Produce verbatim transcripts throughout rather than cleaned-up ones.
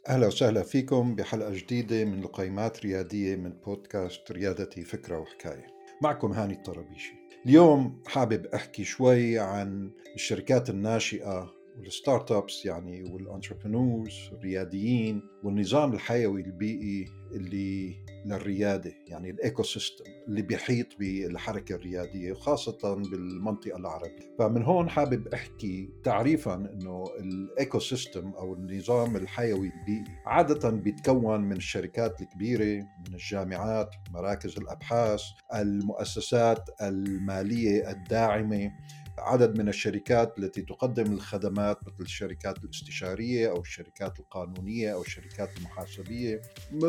أهلا وسهلا فيكم بحلقة جديدة من لقيمات ريادية من بودكاست ريادتي فكرة وحكاية. معكم هاني الطرابيشي. اليوم حابب أحكي شوي عن الشركات الناشئة والستارت ابس يعني والانتربرنورز الرياديين والنظام الحيوي البيئي اللي للريادة، يعني الايكو سيستم اللي بيحيط بالحركة الريادية وخاصة بالمنطقة العربية. فمن هون حابب احكي تعريفا انه الايكو سيستم او النظام الحيوي البيئي عادة بيتكون من الشركات الكبيرة، من الجامعات، مراكز الابحاث، المؤسسات المالية الداعمة، عدد من الشركات التي تقدم الخدمات مثل الشركات الاستشارية أو الشركات القانونية أو الشركات المحاسبية،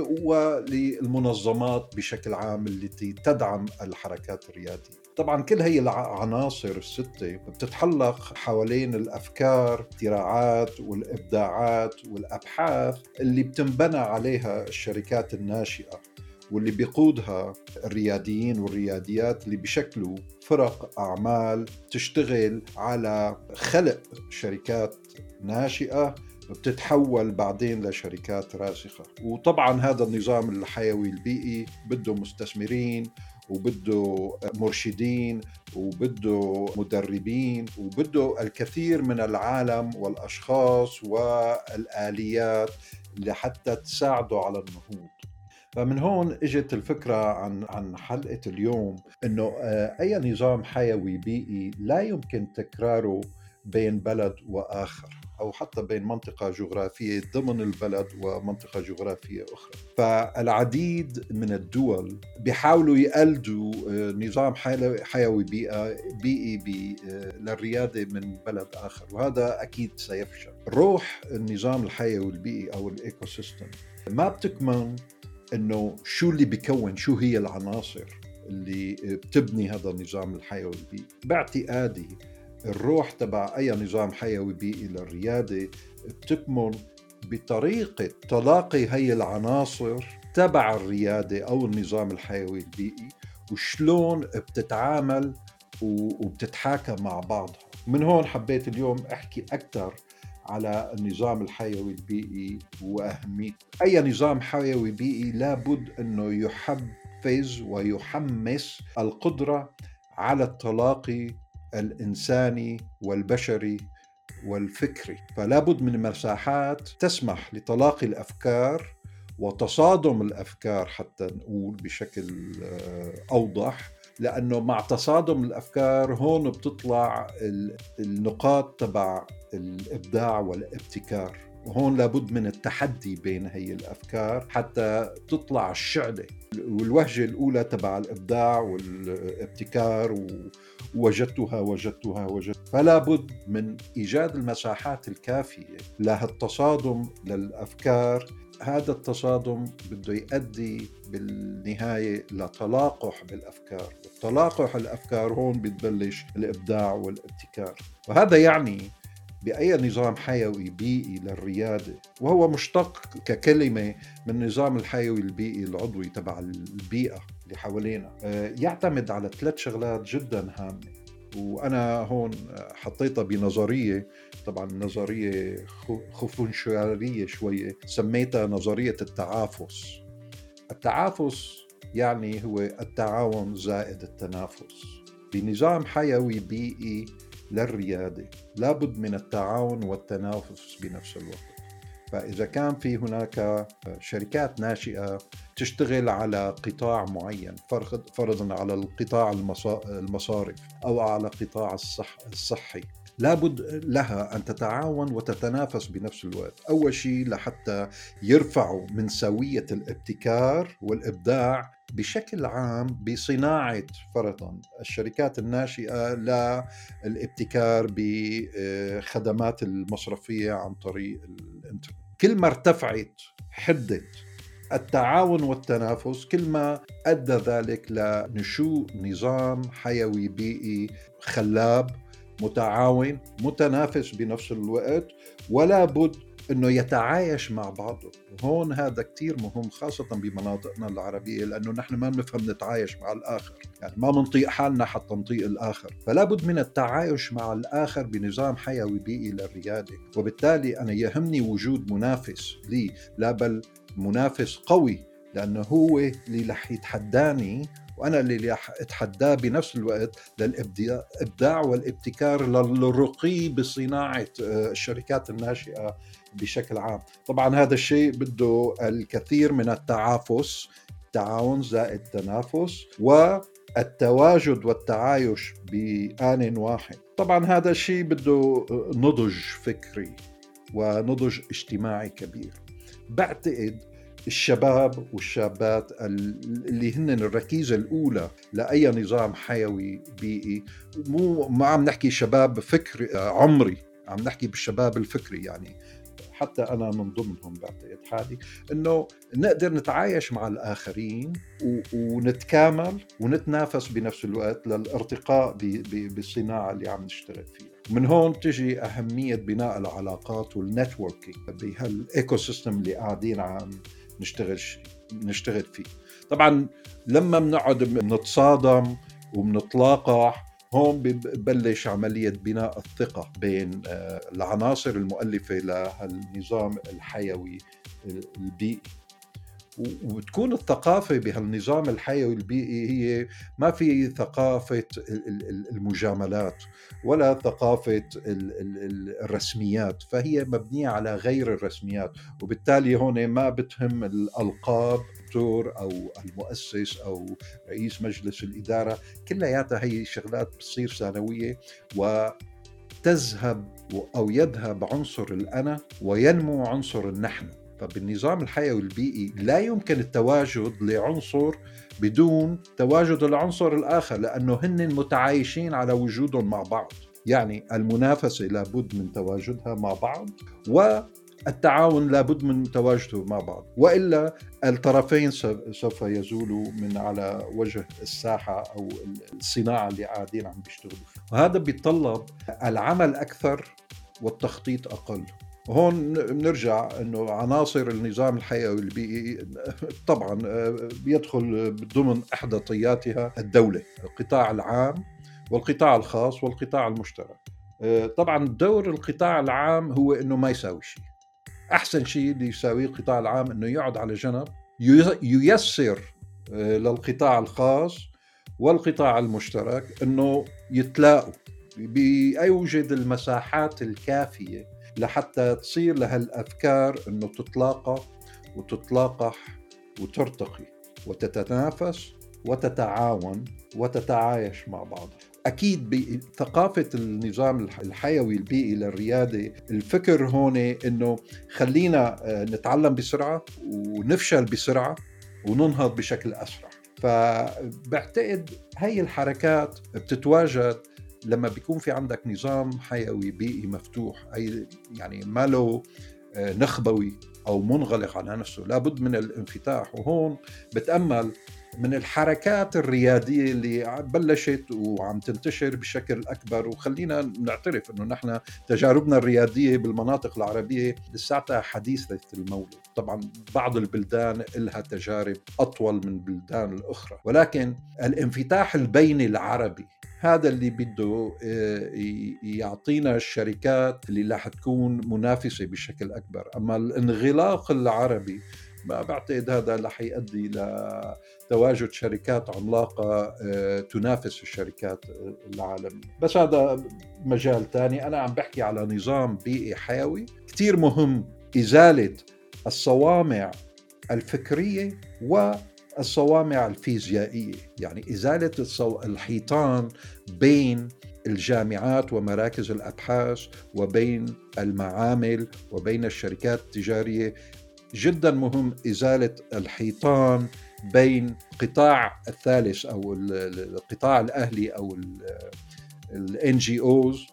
وللمنظمات بشكل عام التي تدعم الحركات الريادية. طبعا كل هي العناصر الستة بتتحلق حوالين الأفكار، الاختراعات والإبداعات والأبحاث اللي بتنبنى عليها الشركات الناشئة، واللي بيقودها الرياديين والرياديات اللي بيشكلوا فرق أعمال تشتغل على خلق شركات ناشئة بتتحول بعدين لشركات راسخة. وطبعا هذا النظام الحيوي البيئي بده مستثمرين وبده مرشدين وبده مدربين وبده الكثير من العالم والأشخاص والآليات لحتى تساعده على النهوض. فمن هون اجت الفكرة عن عن حلقة اليوم، انه آه، اي نظام حيوي بيئي لا يمكن تكراره بين بلد واخر، او حتى بين منطقة جغرافية ضمن البلد ومنطقة جغرافية اخرى. فالعديد من الدول بيحاولوا يقلدوا آه، نظام حيوي حيوي بيئة بيئي بي- آه، للريادة من بلد اخر، وهذا اكيد سيفشل. روح النظام الحيوي البيئي او الايكو سيستم ما بتكمن انه شو اللي بيكون، شو هي العناصر اللي بتبني هذا النظام الحيوي البيئي. باعتقادي الروح تبع اي نظام حيوي بيئي للرياده بتكمن بطريقه تلاقي هي العناصر تبع الرياده او النظام الحيوي البيئي، وشلون بتتعامل وبتتحاكى مع بعضها. من هون حبيت اليوم احكي اكثر على النظام الحيوي البيئي وأهميته. أي نظام حيوي بيئي لابد أنه يحفز ويحمس القدرة على التلاقي الإنساني والبشري والفكري، فلا بد من مساحات تسمح لتلاقي الأفكار وتصادم الأفكار حتى نقول بشكل آه، أوضح، لأنه مع تصادم الأفكار هون بتطلع النقاط تبع الإبداع والابتكار. وهون لابد من التحدي بين هي الأفكار حتى تطلع الشعلة والوهجة الأولى تبع الإبداع والابتكار، ووجدتها وجدتها وجدتها. فلا بد من إيجاد المساحات الكافية لهالتصادم للأفكار. هذا التصادم بده يؤدي بالنهاية لتلاقح بالأفكار، والتلاقح الأفكار هون بتبلش الإبداع والابتكار. وهذا يعني بأي نظام حيوي بيئي للريادة، وهو مشتق ككلمة من النظام الحيوي البيئي العضوي تبع البيئة اللي حوالينا، يعتمد على ثلاث شغلات جدا هامة. وأنا هون حطيتها بنظرية، طبعا نظرية خفنشارية شوية، سميتها نظرية التعافس. التعافس يعني هو التعاون زائد التنافس. بنظام حيوي بيئي للريادة لابد من التعاون والتنافس بنفس الوقت. فإذا كان في هناك شركات ناشئة تشتغل على قطاع معين، فرضا على القطاع المصارف أو على قطاع الصح الصحي، لابد لها أن تتعاون وتتنافس بنفس الوقت. أول شيء لحتى يرفعوا من سوية الابتكار والإبداع بشكل عام بصناعة فرضا الشركات الناشئة للابتكار بخدمات المصرفية عن طريق الإنترنت. كل ما ارتفعت حدة التعاون والتنافس كل ما أدى ذلك لنشوء نظام حيوي بيئي خلاب متعاون متنافس بنفس الوقت. ولا بد أنه يتعايش مع بعضه. وهون هذا كتير مهم خاصة بمناطقنا العربية، لأنه نحن ما بنفهم نتعايش مع الآخر، يعني ما منطيق حالنا حتى نطيق الآخر. فلا بد من التعايش مع الآخر بنظام حيوي بيئي للريادة. وبالتالي أنا يهمني وجود منافس لي، لا بل منافس قوي، لأنه هو اللي رح يتحداني وأنا اللي رح أتحداه بنفس الوقت للإبداع والابتكار للرقي بصناعة الشركات الناشئة بشكل عام. طبعا هذا الشيء بده الكثير من التعافس، تعاون زائد تنافس، والتواجد والتعايش بآن واحد. طبعا هذا الشيء بده نضج فكري ونضج اجتماعي كبير. بعتقد الشباب والشابات اللي هن الركيزة الأولى لأي نظام حيوي بيئي، مو ما عم نحكي شباب فكري عمري، عم نحكي بالشباب الفكري، يعني حتى أنا من ضمنهم بعتقد حالي، إنه نقدر نتعايش مع الآخرين ونتكامل ونتنافس بنفس الوقت للارتقاء بالصناعة اللي عم نشتغل فيها. من هون تجي أهمية بناء العلاقات والنتوركينج بهالإيكو سيستم اللي قاعدين عم نشتغل نشتغل فيه. طبعا لما بنقعد بنتصادم وبنتلاقح، هون ببلش عملية بناء الثقة بين العناصر المؤلفة لهالنظام الحيوي البيئي. وبتكون الثقافة بهالنظام الحيوي البيئي هي ما في ثقافة المجاملات ولا ثقافة الرسميات، فهي مبنية على غير الرسميات. وبالتالي هون ما بتهم الألقاب دكتور أو المؤسس أو رئيس مجلس الإدارة، كلياتها هي شغلات بتصير ثانوية، وتذهب أو يذهب عنصر الأنا وينمو عنصر النحن. فبالنظام الحيوي البيئي لا يمكن التواجد لعنصر بدون تواجد العنصر الآخر، لأنه هن متعايشين على وجودهم مع بعض. يعني المنافسة لابد من تواجدها مع بعض، والتعاون لابد من تواجده مع بعض، وإلا الطرفين سوف يزولوا من على وجه الساحة أو الصناعة اللي قاعدين عم بيشتغلوا. وهذا بيتطلب العمل أكثر والتخطيط أقل. هون بنرجع انه عناصر النظام الحيوي البيئي طبعا بيدخل ضمن احدى طياتها الدولة، القطاع العام والقطاع الخاص والقطاع المشترك. طبعا دور القطاع العام هو انه ما يساوي شيء. احسن شيء اللي يساويه القطاع العام انه يقعد على جنب، ييسر للقطاع الخاص والقطاع المشترك انه يتلاقوا، بيوجد المساحات الكافية لحتى تصير لها الأفكار أنه تتلاقى وتتلاقح وترتقي وتتنافس وتتعاون وتتعايش مع بعض. أكيد بثقافة النظام الحيوي البيئي للريادة، الفكر هون أنه خلينا نتعلم بسرعة ونفشل بسرعة وننهض بشكل أسرع. فبعتقد هاي الحركات بتتواجد لما بيكون في عندك نظام حيوي بيئي مفتوح، أي يعني ما له نخبوي أو منغلق على نفسه، لابد من الانفتاح. وهون بتأمل من الحركات الريادية اللي بلشت وعم تنتشر بشكل أكبر. وخلينا نعترف أنه نحن تجاربنا الريادية بالمناطق العربية لساتها حديثة المولد. طبعا بعض البلدان لها تجارب أطول من البلدان الأخرى، ولكن الانفتاح البيني العربي هذا اللي بده يعطينا الشركات اللي راح تكون منافسة بشكل أكبر. أما الانغلاق العربي ما بعتقد هذا رح يؤدي لتواجد شركات عملاقة تنافس الشركات العالمية. بس هذا مجال تاني. أنا عم بحكي على نظام بيئي حيوي كتير مهم، إزالة الصوامع الفكرية والصوامع الفيزيائية، يعني إزالة الحيطان بين الجامعات ومراكز الأبحاث وبين المعامل وبين الشركات التجارية. جدا مهم إزالة الحيطان بين القطاع الثالث أو القطاع الأهلي أو ال إن جي أوز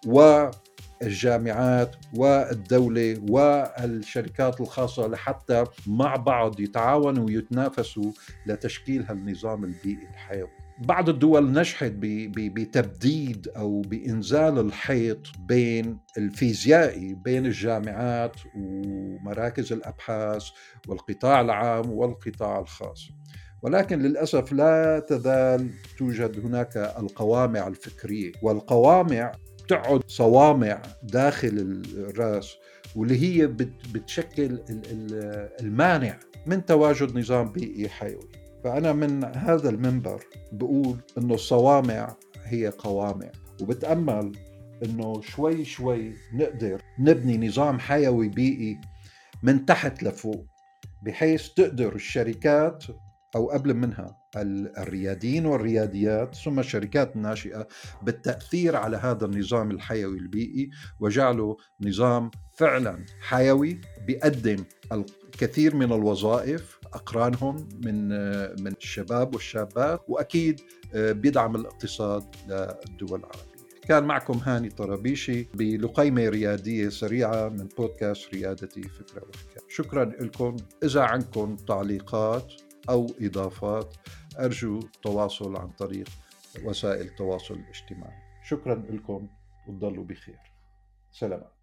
والجامعات والدولة والشركات الخاصة، لحتى مع بعض يتعاونوا ويتنافسوا لتشكيل هالنظام البيئي الحيوي. بعض الدول نجحت بتبديد أو بإنزال الحيط بين الفيزيائي بين الجامعات ومراكز الأبحاث والقطاع العام والقطاع الخاص، ولكن للأسف لا تزال توجد هناك القوامع الفكرية، والقوامع تقعد صوامع داخل الرأس واللي هي بتشكل المانع من تواجد نظام بيئي حيوي. فأنا من هذا المنبر بقول إنه الصوامع هي قوامع، وبتأمل إنه شوي شوي نقدر نبني نظام حيوي بيئي من تحت لفوق، بحيث تقدر الشركات أو قبل منها الرياديين والرياديات ثم الشركات الناشئة بالتأثير على هذا النظام الحيوي البيئي وجعله نظام فعلا حيوي بيقدم الكثير من الوظائف أقرانهم من من الشباب والشابات، وأكيد بيدعم الاقتصاد للدول العربية. كان معكم هاني طرابيشي بلقيمة ريادية سريعة من بودكاست ريادتي فكرة وحكاية. شكرا لكم. إذا عندكم تعليقات أو إضافات أرجو التواصل عن طريق وسائل التواصل الاجتماعي. شكرا لكم وتضلوا بخير. سلام.